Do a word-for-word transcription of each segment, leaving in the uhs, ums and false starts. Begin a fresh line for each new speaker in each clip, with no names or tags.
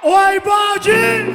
Oi, Baldi!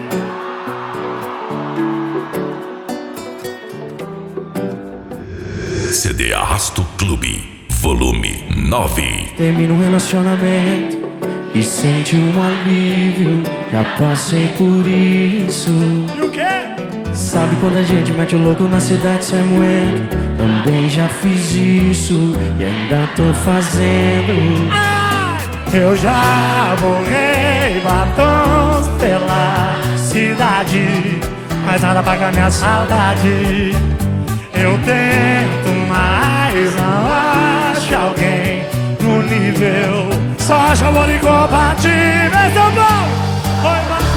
C D Arrasto Clube, volume nove.
Termina um relacionamento e sente um alívio. Já passei por isso. E o quê? Sabe quando a gente mete o louco na cidade sem moeda? Também já fiz isso e ainda tô fazendo. Ah! Eu já borrei batons pela cidade, mas nada paga minha saudade. Eu tento, mas não acho alguém no nível. Só acho amor incompatível. Então bom! Oi, mano.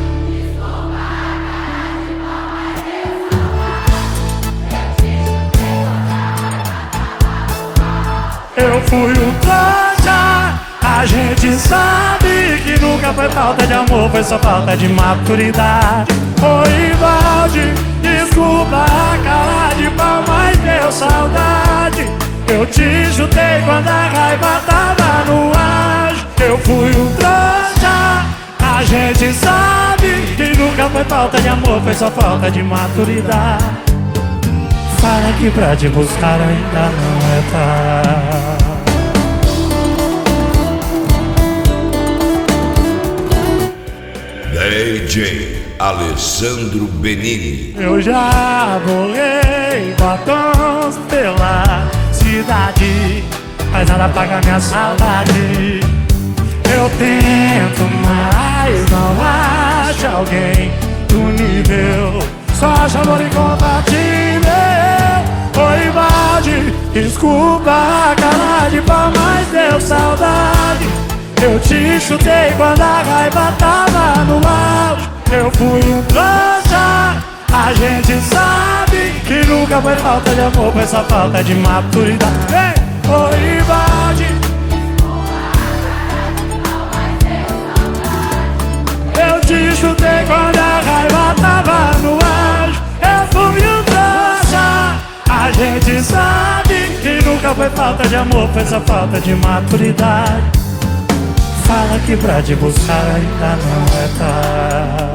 Eu fui um trouxa. A gente sabe que nunca foi falta de amor, foi só falta de maturidade. Oi, Valde, desculpa a cara de pau, mas deu saudade. Eu te chutei quando a raiva tava no ar. Eu fui um trouxa. A gente sabe que nunca foi falta de amor, foi só falta de maturidade. Fala que pra te buscar ainda não é tarde.
D J Alessandro Benini.
Eu já borrei batons pela cidade, mas nada paga minha saudade. Eu tento, mas não acho alguém do nível. Só acho amor incompatível. Oi, Valde, desculpa a cara de pau, mas deu saudade. Eu te chutei quando a raiva tava no auge. Eu fui um trouxa. A gente sabe que nunca foi falta de amor, foi só falta de maturidade. Ei, oi, Valde, eu te chutei quando a raiva tava no auge. Eu fui um trouxa. A gente sabe que nunca foi falta de amor, foi só falta de maturidade. Fala que pra te buscar ainda não é tarde.